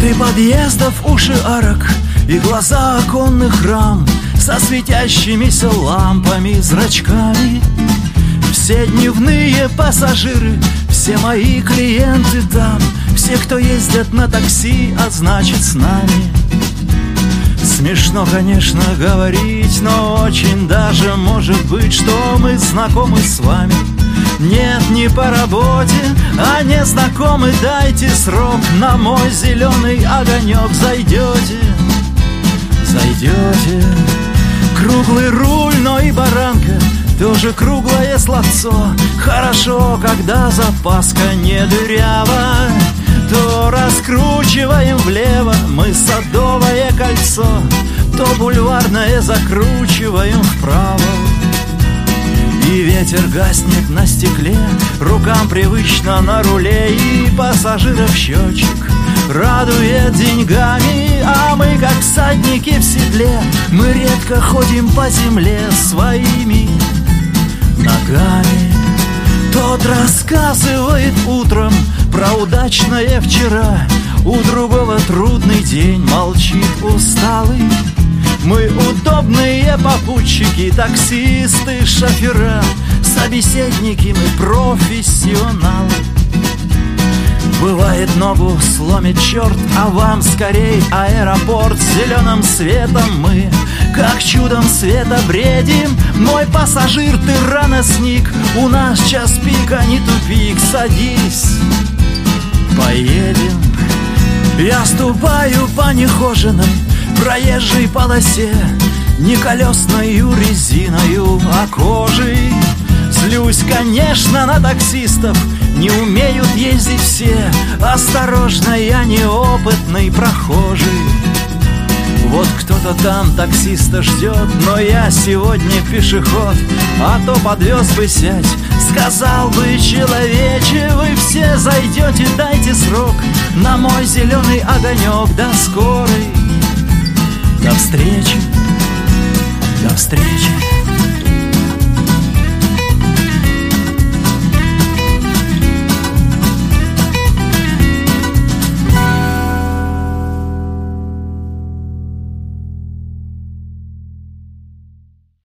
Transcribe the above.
Возле подъездов уши арок и глаза оконных рам со светящимися лампами, зрачками. Все дневные пассажиры, все мои клиенты там, все, кто ездят на такси, а значит с нами. Смешно, конечно, говорить, но очень даже может быть, что мы знакомы с вами. Нет, не по работе, а не знакомы. Дайте срок, на мой зеленый огонек зайдете, зайдете. Круглый руль, но и баранка тоже круглое словцо. Хорошо, когда запаска не дырява, то раскручиваем влево мы Садовое кольцо, то бульварное закручиваем вправо. И ветер гаснет на стекле, рукам привычно на руле, и пассажиров счетчик радует деньгами. А мы, как всадники в седле, мы редко ходим по земле своими ногами. Тот рассказывает утром про удачное вчера, у другого трудный день, молчит усталый. Мы удобные попутчики, таксисты, шофера, собеседники, мы профессионалы. Бывает, ногу сломит черт, а вам скорей аэропорт. Зеленым светом мы, как чудом света, бредим. Мой пассажир, ты рано сник, у нас час пик, а не тупик. Садись, поедем. Я ступаю по нехоженной проезжей полосе, не колесною резиною, а кожей. Злюсь, конечно, на таксистов, не умеют ездить все. Осторожно, я неопытный прохожий. Вот кто-то там таксиста ждет, но я сегодня пешеход, а то подвез бы сядь. Сказал бы: человече, вы все зайдете, дайте срок, на мой зеленый огонек. До скорой, до встречи, до встречи.